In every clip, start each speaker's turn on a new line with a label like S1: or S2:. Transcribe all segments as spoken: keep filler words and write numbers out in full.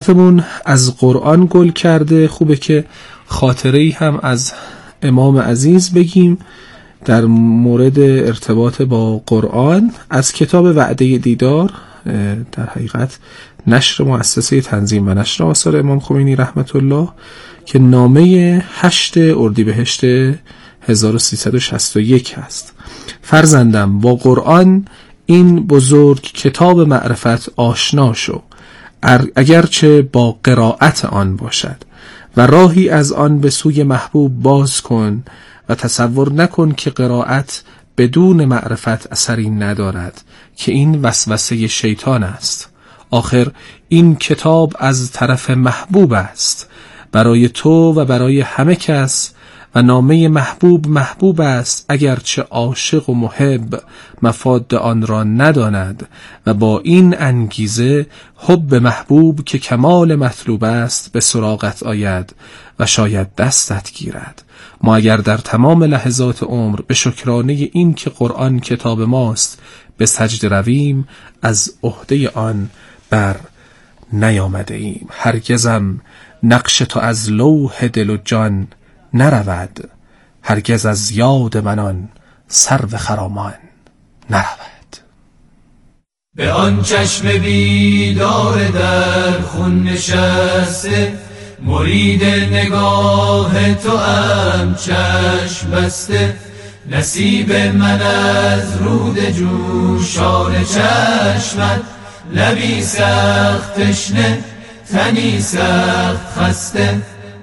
S1: صحبتمون از قرآن گل کرده. خوبه که خاطره‌ای هم از امام عزیز بگیم در مورد ارتباط با قرآن از کتاب وعده دیدار، در حقیقت نشر مؤسسه تنظیم و نشر آثار امام خمینی رحمت الله، که نامه هشت اردیبهشت هزار و سیصد و شصت و یک هست. فرزندم، با قرآن این بزرگ کتاب معرفت آشنا شو، اگرچه با قرائت آن باشد، و راهی از آن به سوی محبوب باز کن و تصور نکن که قرائت بدون معرفت اثری ندارد، که این وسوسه شیطان است. آخر این کتاب از طرف محبوب است، برای تو و برای همه کس، و نامه محبوب محبوب است اگرچه عاشق و محب مفاد آن را نداند، و با این انگیزه حب محبوب که کمال مطلوب است به سراغت آید و شاید دستت گیرد. ما اگر در تمام لحظات عمر به شکرانه این که قرآن کتاب ماست به سجده رویم، از عهده آن بر نیامده ایم. هرگزم نقش تو از لوح دل و جان نرود، هرگز از یاد منان سرو خرامان نرود.
S2: به آن چشم بیدار در خون نشسته، مرید نگاه تو ام چشم بسته، نصیب من از رود جوشان چشمت، لبی سخت تشنه تنی سخت خسته،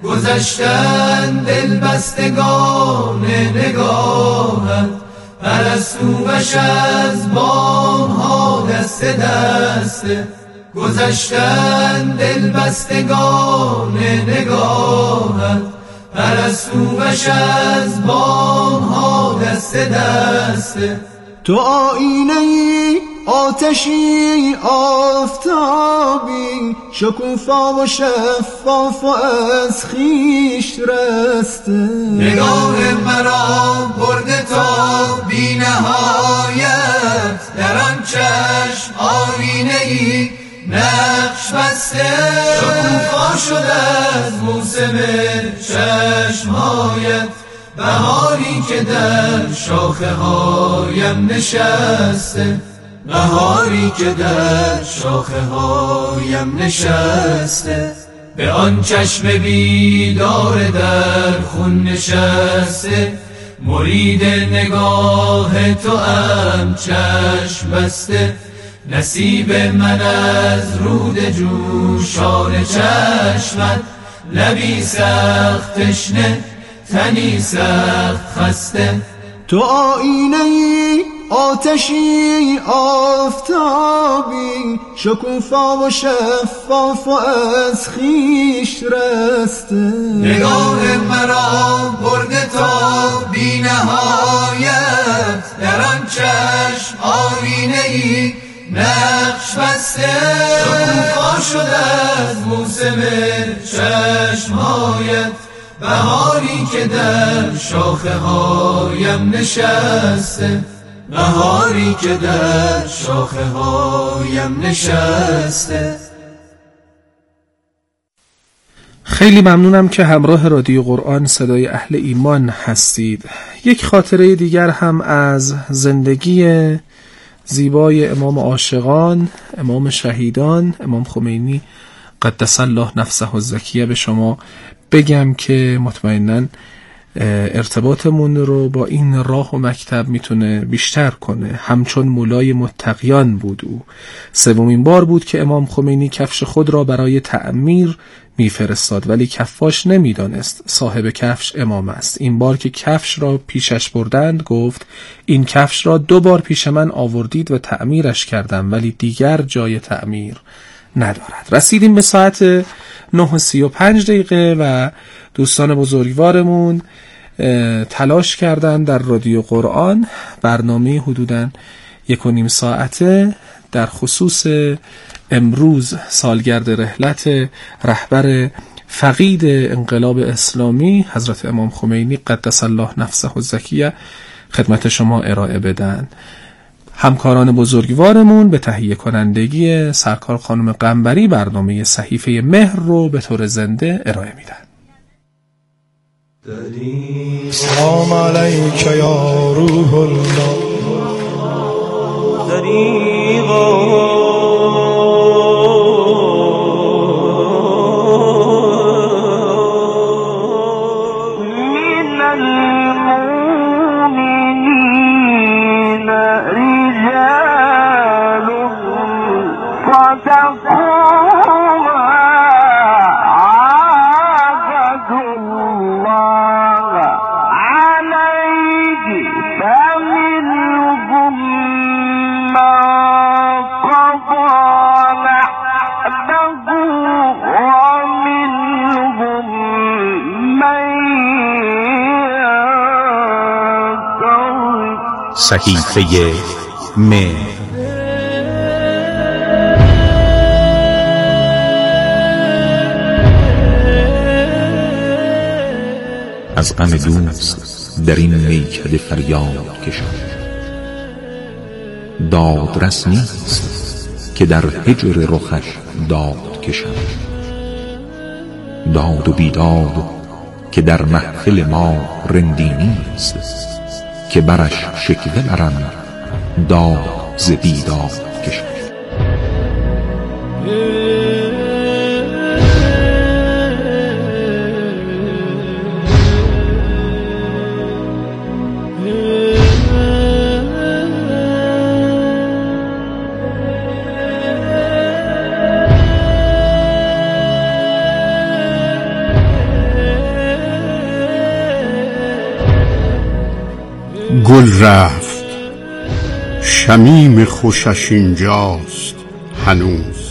S2: گذشتن دل بستگان نگاهت، پرستوش از بام ها دست دسته، گذشتن دل بستگان نگاهت، پرستوش از بام ها دست دسته.
S3: تو آینه ای آتشی آفتابی، شکوفا و شفاف و از خیش رسته،
S2: نگاه مرا برده تا بی نهایت، در آن چشم آینه ای نقش بسته، شکوفا شده از موسم چشمهایت، بهاری که در شاخه هایم نشسته، بهاری که در شاخه هایم نشسته. به آن چشم بیدار در خون نشسته، مرید نگاه تو ام چشم بسته، نصیب من از رود جوشان چشمت، لبی سخت تشنه تنی سخت خسته.
S3: تو آینه ای آتشی آفتابی، شکوفا و شفاف و از خیش رسته،
S2: نگاه مرا برده تا بی نهایت، در آن چشم آینه ای نقش بسته، شکوفا شده از موسم چشمهایت، بهاری که در شاخه هایم نشسته، بهاری که در شاخه هایم نشسته.
S1: خیلی ممنونم که همراه رادیو قرآن صدای اهل ایمان هستید. یک خاطره دیگر هم از زندگی زیبای امام عاشقان، امام شهیدان، امام خمینی قدس الله نفسه الزکیه به شما بگم که مطمئناً ارتباطمون رو با این راه و مکتب میتونه بیشتر کنه. همچون مولای متقیان بود او. سومین بار بود که امام خمینی کفش خود را برای تعمیر میفرستاد، ولی کفاش نمیدانست صاحب کفش امام است. این بار که کفش را پیشش بردند گفت این کفش را دو بار پیش من آوردید و تعمیرش کردم، ولی دیگر جای تعمیر ندارد. رسیدیم به ساعت نه و سی و پنج دقیقه و دوستان بزرگوارمون تلاش کردن در رادیو قرآن برنامه حدوداً یک و نیم ساعته در خصوص امروز سالگرد رحلت رهبر فقید انقلاب اسلامی حضرت امام خمینی قدس الله نفسه الزکیه خدمت شما ارائه بدن. همکاران بزرگوارمون به تهیه کنندگی سرکار خانم قنبری برنامه صحیفه مهر رو به طور زنده ارائه میدن.
S3: سلام علیک یا روح الله
S4: صحیفه مهر. از غم دوست در این میکده فریاد کشم، دادرس نیست که در هجر رخش داد کشم. داد و بیداد که در محفل ما رندی نیست، که برش شکوه برم داد ز بیداد کشم.
S5: گل رفت شمیم خوشش اینجاست هنوز،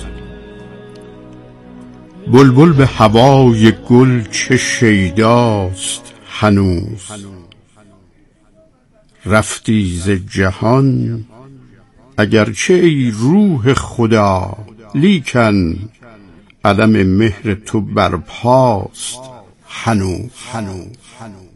S5: بلبل به هوای گل چه شیداست هنوز. رفتی ز جهان اگرچه ای روح خدا، لیکن علم مهر تو برپاست هنوز هنوز هنوز.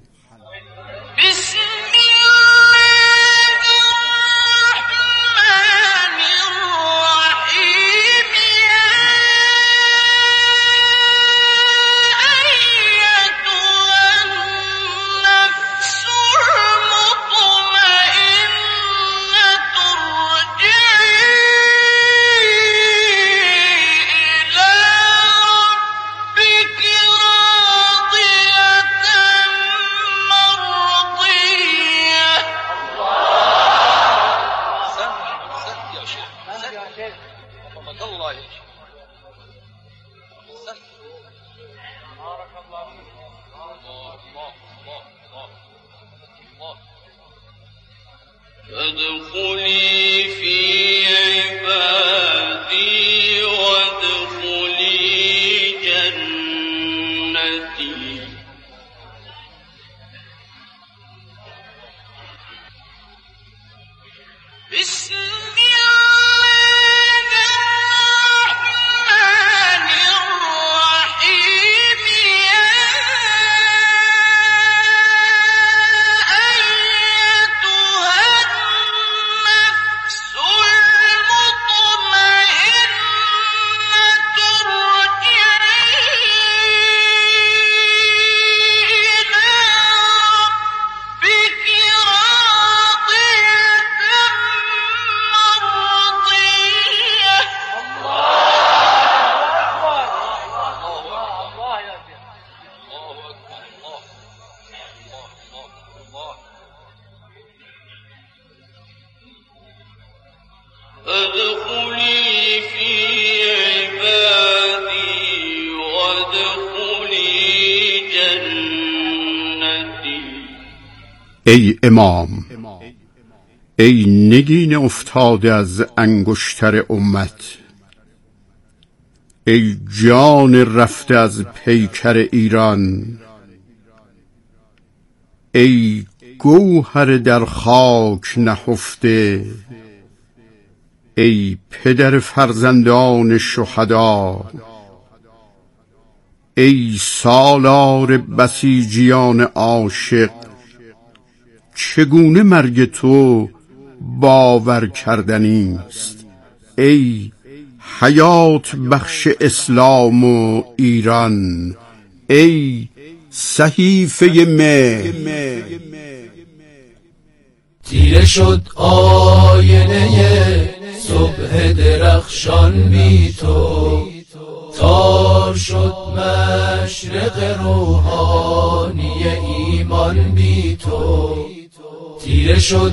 S6: ادخلي في عبادي وادخلي جنتي. بسم ادخلي في عبادي وادخلي جنتي.
S5: ای امام، ای نگین افتاده از انگشتر امت، ای جان رفته از پیکر ایران، ای گوهر در خاک نهفته، ای پدر فرزندان شهدا، ای سالار بسیجیان عاشق، چگونه مرگ تو باور کردنی است. ای حیات بخش اسلام و ایران، ای صحیفه مهر.
S2: تیره شد آینه صبح درخشان بی تو، تار شد مشرق روحانی ایمان بی تو. تیره شد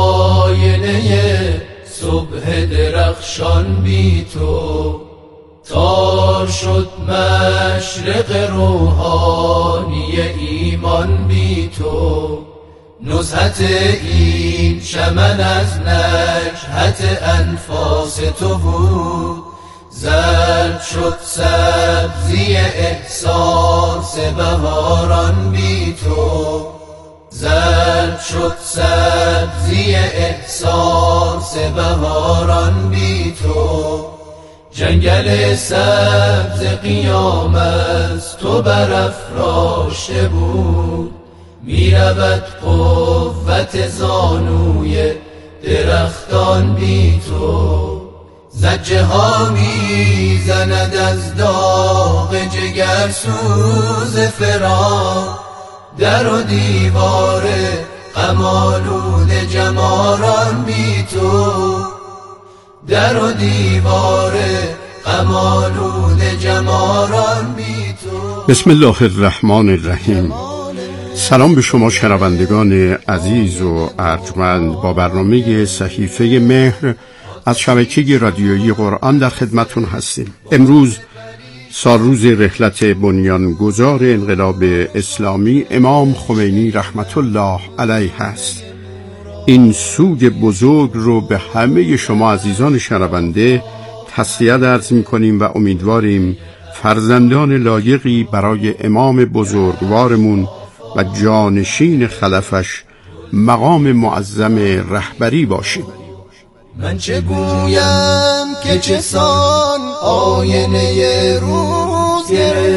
S2: آینه صبح درخشان بی تو، تار شد مشرق روحانی ایمان بی تو. نزهت این چمن از نکهت انفاس تو بود، زرد شد سبزی احساس بهاران بی تو، زرد شد سبزی احساس بهاران بی تو. جنگل سبز قیام از تو برافراشته بود، می رود قوت زانوی درختان بی تو. زجه ها می زند از داغ جگر سوز فراق، در و دیوار غم آلود جماران بی تو، در و دیوار غم آلود جماران بی تو.
S5: بسم الله الرحمن الرحیم. سلام به شما شنوندگان عزیز و ارجمند. با برنامه صحیفه مهر از شبکه رادیویی قرآن در خدمتون هستیم. امروز سالروز رحلت بنیانگذار انقلاب اسلامی امام خمینی رحمت الله علیه است. این سوگ بزرگ رو به همه شما عزیزان شنونده تسلیت عرض می‌کنیم و امیدواریم فرزندان لایقی برای امام بزرگوارمون و جانشین خلفش مقام معظم رهبری باشیم.
S3: من چه گویم که چه سان آینه روز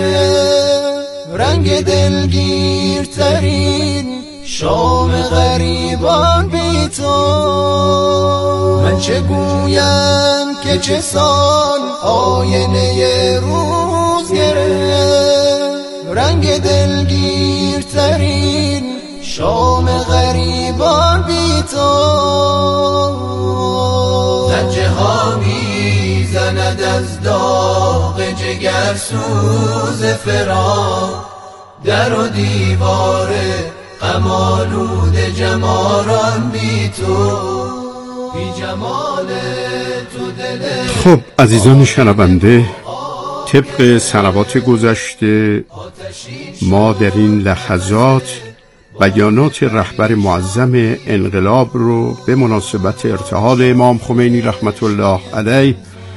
S3: گرفت، رنگ دلگیرترین شام غریبان بی تو. من چه گویم که چه سان آینه روز گرفت، رنگ دلگیرترین شام غریبان بی تو. زجه ها می زند از داغ جگر سوز فراق، در و دیوار غم آلود جماران بی تو. بی جمال تو دل.
S5: خب عزیزان شنونده، طبق سنوات گذشته ما در این لحظات بیانات رهبر معظم انقلاب رو به مناسبت ارتحال امام خمینی رحمت الله علیه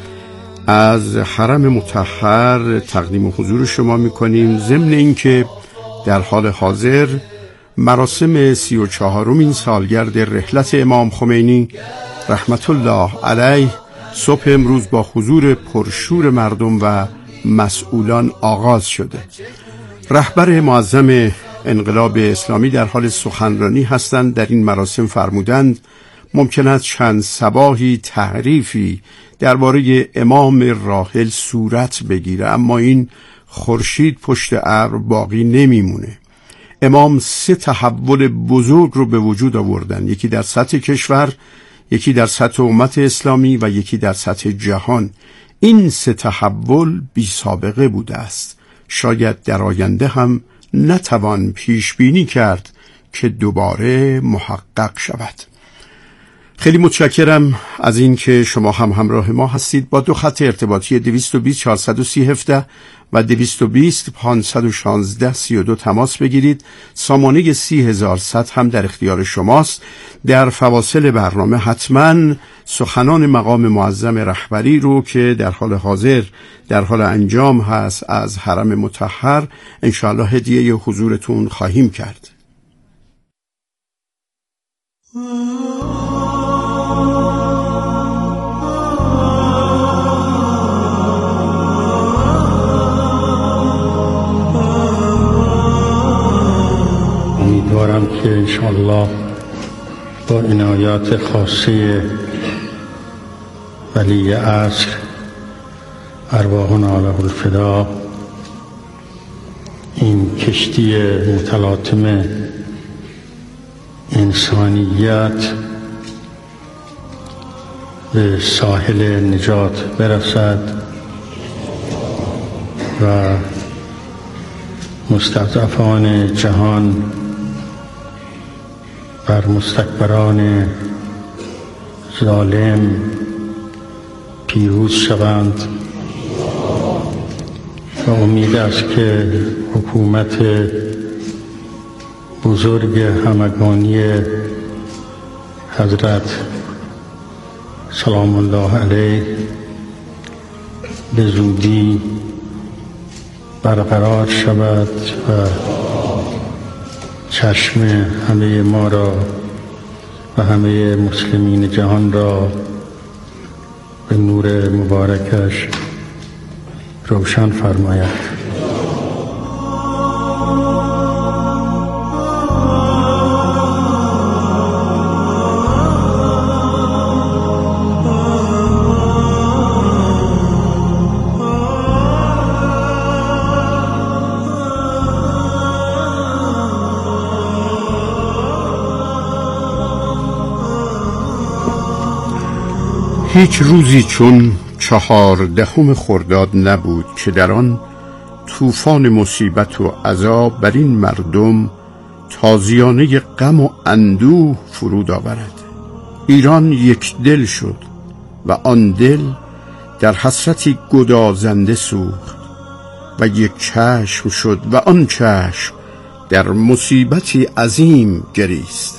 S5: از حرم مطهر تقدیم حضور شما میکنیم، ضمن اینکه در حال حاضر مراسم سی و چهارمین سالگرد رحلت امام خمینی رحمت الله علیه صبح امروز با حضور پرشور مردم و مسئولان آغاز شده. رهبر معظم انقلاب اسلامی در حال سخنرانی هستند. در این مراسم فرمودند ممکن است چند صباحی تعریفی درباره امام راحل صورت بگیره، اما این خورشید پشت ابر باقی نمیمونه. امام سه تحول بزرگ رو به وجود آوردن، یکی در سطح کشور، یکی در سطح امت اسلامی و یکی در سطح جهان. این سه تحول بی سابقه بوده است، شاید در آینده هم نتوان پیش بینی کرد که دوباره محقق شود. خیلی متشکرم از این که شما هم همراه ما هستید. با دو خط ارتباطی دویست و بیست چهارصد و سی هفده و دویست و بیست پانصد و شانزده سی و دو تماس بگیرید. سامانه سی هزار صد هم در اختیار شماست. در فواصل برنامه حتما سخنان مقام معظم رهبری رو که در حال حاضر در حال انجام هست از حرم مطهر انشاءالله هدیه حضورتون خواهیم کرد.
S7: امیدوارم که انشاءالله با عنایات خاصه ولی عصر ارواحنا له الفدا این کشتی متلاطم انسانیت به ساحل نجات برسد و مستضعفان جهان بر مستکبران ظالم پیروز شوند و امید است که حکومت بزرگ همگانی حضرت سلام الله علیه به زودی برقرار شود و چشم همه ما را و همه مسلمین جهان را به نور مبارکش روشن فرماید.
S5: هیچ روزی چون چهاردهم خرداد نبود که در آن طوفان مصیبت و عذاب بر این مردم تازیانه غم و اندوه فرود آورد. ایران یک دل شد و آن دل در حسرتی گدازنده سوخت و یک چشم شد و آن چشم در مصیبتی عظیم گریست.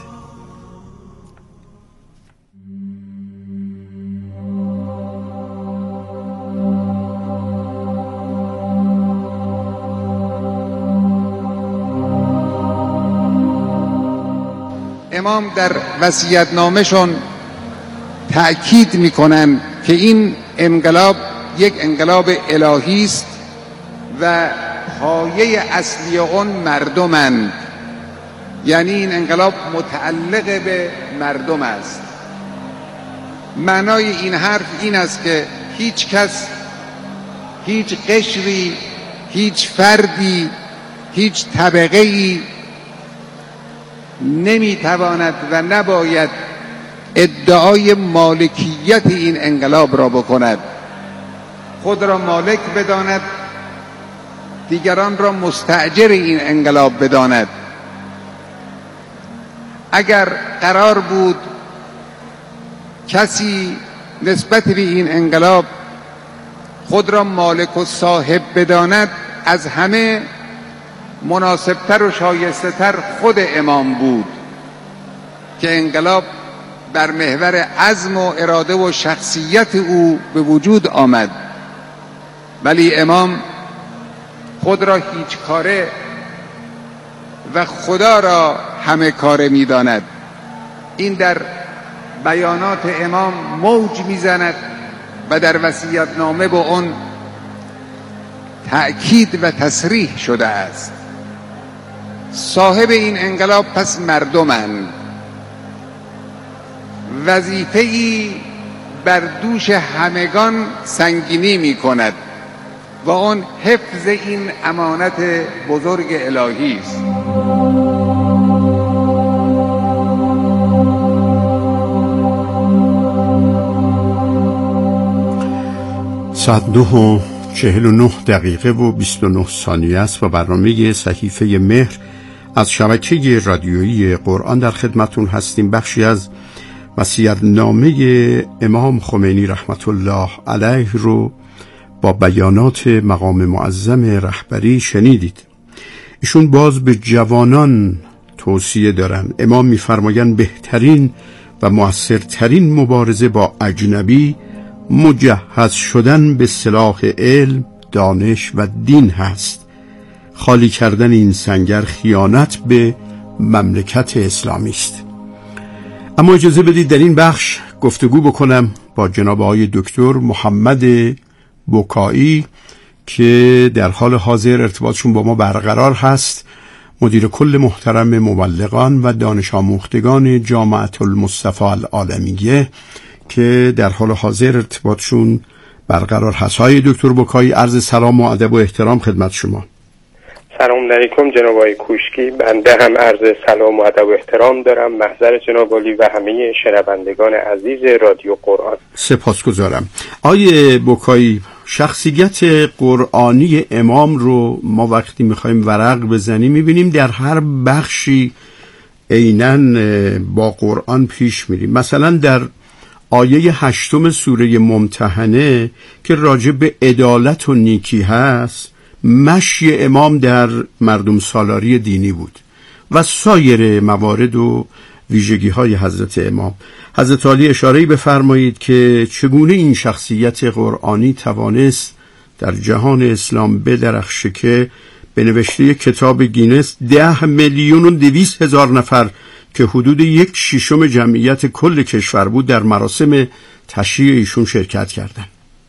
S8: امام در وصیت‌نامه‌شون تأکید می‌کنند که این انقلاب یک انقلاب الهی است و پایه اصلی آن مردمند، یعنی این انقلاب متعلق به مردم است. معنای این حرف این است که هیچ کس، هیچ قشری، هیچ فردی، هیچ طبقه‌ای نمیتواند و نباید ادعای مالکیت این انقلاب را بکند، خود را مالک بداند، دیگران را مستأجر این انقلاب بداند. اگر قرار بود کسی نسبت به این انقلاب خود را مالک و صاحب بداند، از همه مناسبتر و شایسته‌تر خود امام بود که انقلاب بر محور عزم و اراده و شخصیت او به وجود آمد، ولی امام خود را هیچ کاره و خدا را همه کاره می داند. این در بیانات امام موج می زند و در وصیت‌نامه با آن تأکید و تصریح شده است. صاحب این انقلاب پس مردمند. وظیفه‌ای بر دوش همگان سنگینی می کند و آن حفظ این امانت بزرگ الهی است.
S5: ساعت نه و چهل و نه دقیقه و بیست و نه ثانیه است و برنامه صحیفه مهر از شبکه رادیویی قرآن در خدمتون هستیم. بخشی از وصیت‌نامه امام خمینی رحمت الله علیه رو با بیانات مقام معظم رهبری شنیدید. ایشون باز به جوانان توصیه دارن. امام می‌فرمایند بهترین و مؤثرترین مبارزه با اجنبی مجهز شدن به سلاح علم، دانش و دین هست. خالی کردن این سنگر خیانت به مملکت اسلامی است. اما اجازه بدید در این بخش گفتگو بکنم با جناب آقای دکتر محمد بکایی که در حال حاضر ارتباطشون با ما برقرار هست، مدیر کل محترم مبلغان و دانش آموختگان جامعة المصطفى العالمیه که در حال حاضر ارتباطشون برقرار هست. های دکتر بکایی، عرض سلام و ادب و احترام خدمت شما.
S9: سلام علیکم جناب آقای کوشکی. بنده هم عرض سلام و ادب و احترام دارم محضر جناب عالی و همه شنوندگان عزیز رادیو قرآن.
S5: سپاسگزارم. آیه بکایی، شخصیت قرآنی امام رو ما وقتی میخوایم ورق بزنیم میبینیم در هر بخشی عیناً با قرآن پیش میریم. مثلا در آیه هشتم سوره ممتحنه که راجع به عدالت و نیکی هست، مشی امام در مردم سالاری دینی بود و سایر موارد و ویژگی های حضرت امام. حضرت علی اشاره‌ای بفرمایید که چگونه این شخصیت قرآنی توانست در جهان اسلام بدرخشه که به نوشته کتاب گینس ده میلیون و دویست هزار نفر که حدود یک ششم جمعیت کل کشور بود در مراسم تشییع ایشون شرکت کردند.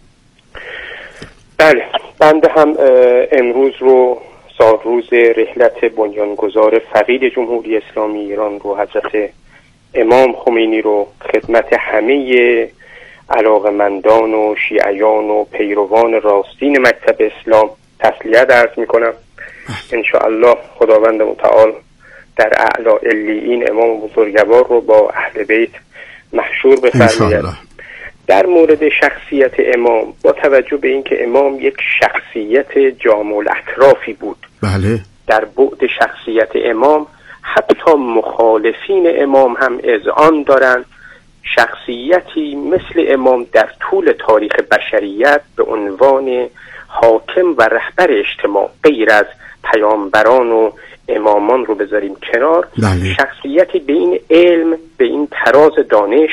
S9: بله، بنده هم امروز رو سال روز رحلت بنیانگذار فقید جمهوری اسلامی ایران رو حضرت امام خمینی رو خدمت همه علاقمندان و شیعیان و پیروان راستین مکتب اسلام تسلیت عرض میکنم. انشاءالله خداوند متعال در اعلی علیین امام بزرگوار رو با اهل بیت محشور بفرماید. در مورد شخصیت امام، با توجه به اینکه امام یک شخصیت جامع الاطرافی بود،
S5: بله،
S9: در بعد شخصیت امام حتی مخالفین امام هم اذعان دارند شخصیتی مثل امام در طول تاریخ بشریت به عنوان حاکم و رهبر اجتماع غیر از پیامبران و امامان رو بذاریم کنار،
S5: بله.
S9: شخصیتی به این علم، به این تراز دانش،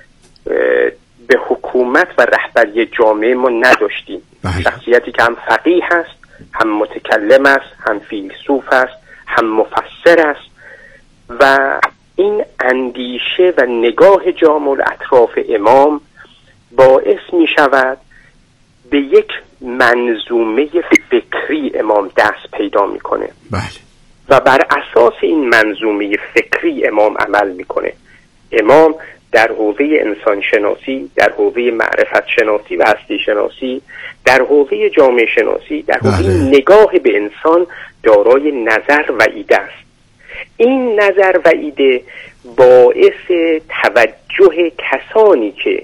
S9: به حکومت و رهبری جامعه ما نداشتیم.
S5: بله.
S9: شخصیتی که هم فقیه است، هم متکلم است، هم فیلسوف است، هم مفسر است و این اندیشه و نگاه جامع الاطراف امام باعث می شود به یک منظومه فکری امام دست پیدا می کنه.
S5: بله.
S9: و بر اساس این منظومه فکری امام عمل می کنه. امام در حوزه انسان شناسی، در حوزه معرفت شناسی و هستی شناسی، در حوزه جامعه شناسی، در حوزه
S5: بله.
S9: نگاه به انسان دارای نظر و ایده است. این نظر و ایده باعث توجه کسانی که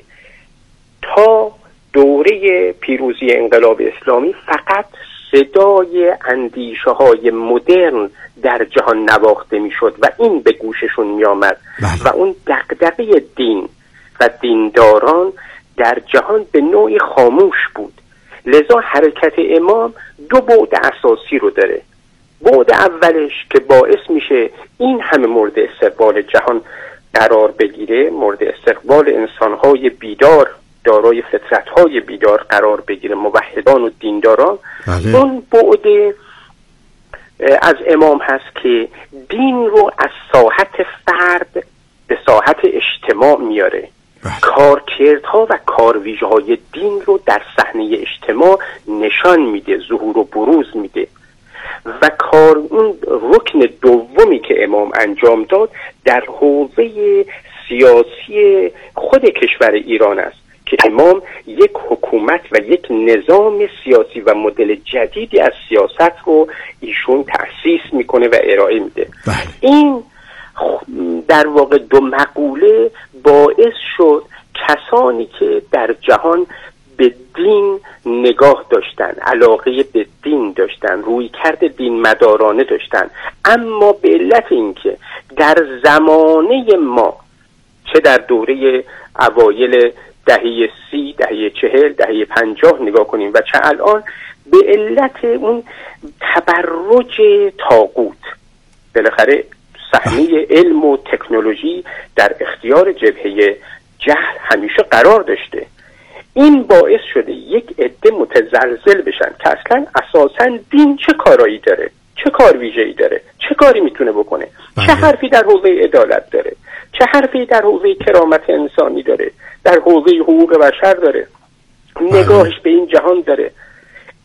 S9: تا دوره پیروزی انقلاب اسلامی فقط صدای اندیشه های مدرن در جهان نواخته می شد و این به گوششون می آمد و اون دغدغه دین و دینداران در جهان به نوعی خاموش بود. لذا حرکت امام دو بعد اساسی رو داره. بعد اولش که باعث میشه این همه مورد استقبال جهان قرار بگیره، مورد استقبال انسانهای بیدار دارای فطرت‌های بیدار قرار بگیره، موحدان و دینداران.
S5: بله.
S9: اون بعد از امام هست که دین رو از ساحت فرد به ساحت اجتماع میاره.
S5: بله.
S9: کارکردها و کارویژه‌های دین رو در صحنه اجتماع نشان میده، ظهور و بروز میده. و کار اون رکن دومی که امام انجام داد در حوزه سیاسی خود کشور ایران است که امام یک حکومت و یک نظام سیاسی و مدل جدیدی از سیاست رو ایشون تأسیس میکنه و ارائه میده.
S5: بله.
S9: این در واقع دو مقوله باعث شد کسانی که در جهان به دین نگاه داشتن، علاقه به دین داشتن، روی کرد دین مدارانه داشتن، اما به علت اینکه در زمانه ما چه در دوره اوایل دهه سی، دهه چهل، دهه پنجاه نگاه کنیم و چه الان، به علت اون تبرج طاغوت بالاخره صحنه علم و تکنولوژی در اختیار جبهه جهل همیشه قرار داشته. این باعث شده یک عده متزلزل بشن که اصلا اساساً دین چه کارایی داره، چه کار ویژه‌ای داره، چه کاری میتونه بکنه،
S5: بله.
S9: چه حرفی در حوزه عدالت داره، چه حرفی در حوزه کرامت انسانی داره، در حوزه حقوق بشر داره،
S5: بله.
S9: نگاهش به این جهان داره.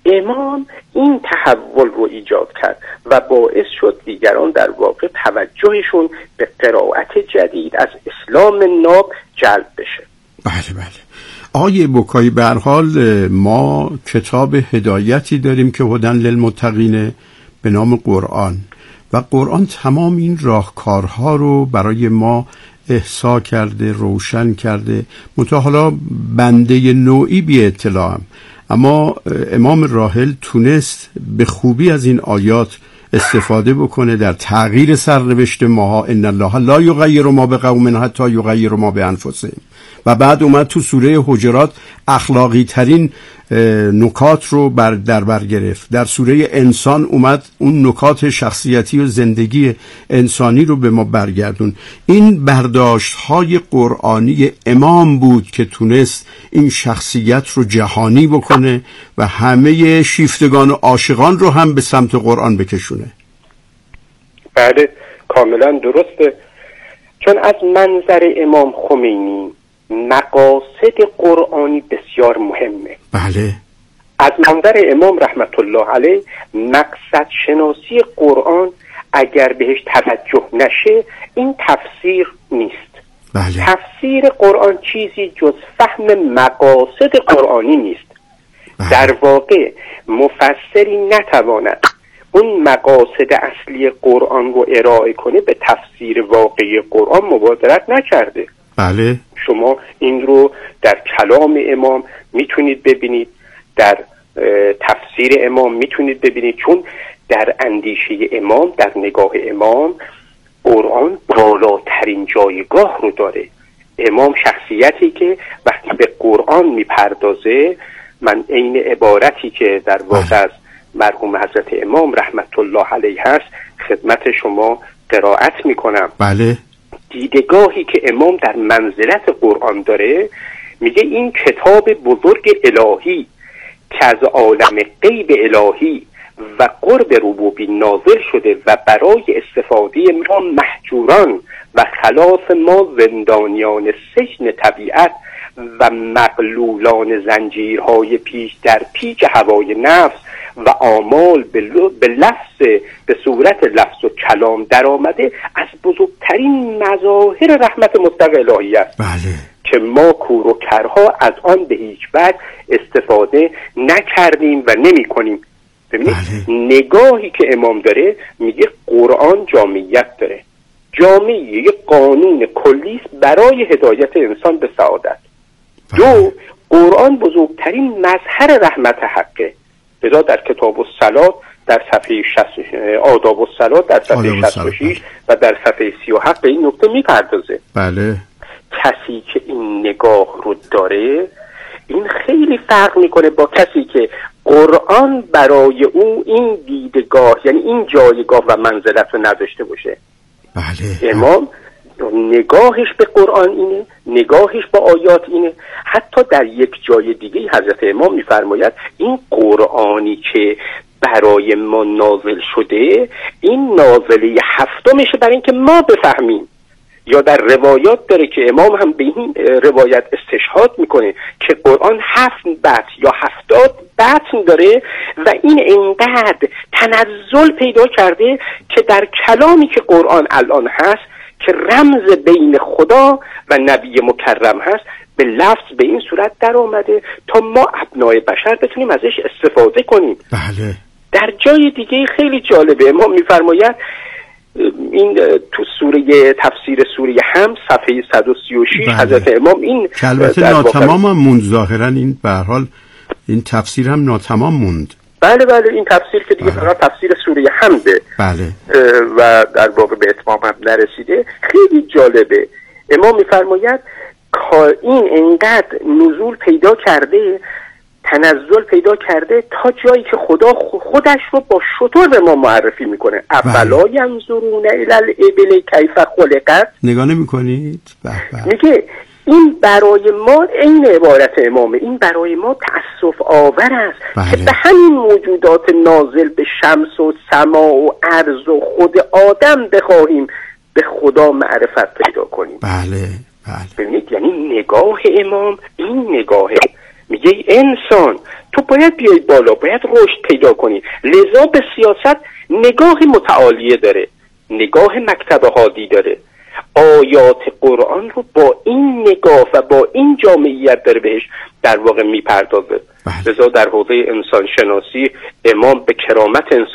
S9: امام این تحول رو ایجاد کرد و باعث شد دیگران در واقع توجهشون به قرائت جدید از اسلام ناب جلب بشه.
S5: بله بله. آقای بکایی، به هر حال ما کتاب هدایتی داریم که هدی للمتقین به نام قرآن، و قرآن تمام این راهکارها رو برای ما احصا کرده، روشن کرده. منتها حالا بنده نوعی بی اطلاعم، اما امام راحل تونست به خوبی از این آیات استفاده بکنه در تغییر سرنوشت ماها. ان الله لا یغیر ما بقوم حتی یغیروا ما بانفسهم. و بعد اومد تو سوره حجرات اخلاقی ترین نکات رو بر در بر گرفت. در سوره انسان اومد اون نکات شخصیتی و زندگی انسانی رو به ما برگردون. این برداشت های قرآنی امام بود که تونست این شخصیت رو جهانی بکنه و همه شیفتگان و عاشقان رو هم به سمت قرآن بکشونه.
S9: بله کاملا درسته، چون از منظر امام خمینی مقاصد قرآنی بسیار مهمه.
S5: بله.
S9: از منظر امام رحمت الله علیه مقصد شناسی قرآن اگر بهش توجه نشه این تفسیر نیست.
S5: بله.
S9: تفسیر قرآن چیزی جز فهم مقاصد قرآنی نیست.
S5: بله.
S9: در واقع مفسری نتواند اون مقاصد اصلی قرآن رو ارائه کنه به تفسیر واقعی قرآن مبادرت نکرده.
S5: بله.
S9: شما این رو در کلام امام میتونید ببینید، در تفسیر امام میتونید ببینید، چون در اندیشه امام، در نگاه امام قرآن بالاترین جایگاه رو داره. امام شخصیتی که وقتی به قرآن میپردازه، من عین عبارتی که در واقع از مرحوم حضرت امام رحمت الله علیه هست خدمت شما قرائت میکنم.
S5: بله.
S9: دیدگاهی که امام در منزلت قرآن داره، میگه این کتاب بزرگ الهی که از عالم غیب الهی و قرب ربوبی نازل شده و برای استفاده ما محجوران و خلاص ما زندانیان سجن طبیعت و مغلولان زنجیرهای پیش در پیچ هوای نفس و آمال به لفظ به صورت لفظ و کلام در آمده، از بزرگترین مظاهر رحمت مطلق الهی است.
S5: بله.
S9: که ما کور و کرها از آن به هیچ وجه استفاده نکردیم و نمی کنیم. ببینید
S5: بله.
S9: نگاهی که امام داره میگه قرآن جامعیت داره، جامعه یک قانون کلی برای هدایت انسان به سعادت.
S5: بله.
S9: دو، قرآن بزرگترین مظهر رحمت حقه. لذا در کتاب الصلات در صفحه شصت آداب الصلات در صفحه شصت و شش و در صفحه سی و هفت به این نکته میپردازه.
S5: بله.
S9: کسی که این نگاه رو داره این خیلی فرق میکنه با کسی که قرآن برای او این دیدگاه، یعنی این جایگاه و منزلت رو نداشته باشه.
S5: بله.
S9: امام نگاهش به قرآن اینه، نگاهش با آیات اینه. حتی در یک جای دیگه حضرت امام میفرماید این قرآنی که برای ما نازل شده این نازله هفتمشه برای اینکه ما بفهمیم. یا در روایات داره که امام هم به این روایت استشهاد میکنه که قرآن هفت بطن یا هفتاد بطن داره و این انقدر تنزل پیدا کرده که در کلامی که قرآن الان هست که رمز بین خدا و نبی مکرم هست به لفظ به این صورت در آمده تا ما ابنای بشر بتونیم ازش استفاده کنیم.
S5: بله.
S9: در جای دیگه خیلی جالبه امام میفرماید این تو سوره تفسیر سوره هم صفحه صد و سی و شش
S5: بله.
S9: حضرت امام این
S5: البته ناتمام هم موند ظاهرا، این به هر حال این تفسیر هم ناتمام موند.
S9: بله بله این تفسیر که دیگه فقط تفسیر سوره حمده.
S5: بله.
S9: و در واقع به اتمام هم نرسیده. خیلی جالبه امام میفرماید این انقدر نزول پیدا کرده، تنزل پیدا کرده تا جایی که خدا خودش رو با شتر به ما معرفی میکنه. افلا ینظرون الی الابل کیف خلقت،
S5: نگاه نمی‌کنید؟
S9: میگه این برای ما این عبارت امامه، این برای ما تأسف آور است
S5: بله.
S9: که به همین موجودات نازل به شمس و سما و ارض و خود آدم بخواهیم به خدا معرفت پیدا کنیم.
S5: بله بله.
S9: ببینید یعنی نگاه امام این نگاهه. میگه انسان تو باید بیای بالا، باید رشد پیدا کنی. لذا به سیاست نگاه متعالیه داره، نگاه مکتب هادی داره. آیات قرآن رو با این نگاه و با این جامعیت داره بهش در واقع میپردازه. لذا در حوزه انسان شناسی امام به کرامت انسان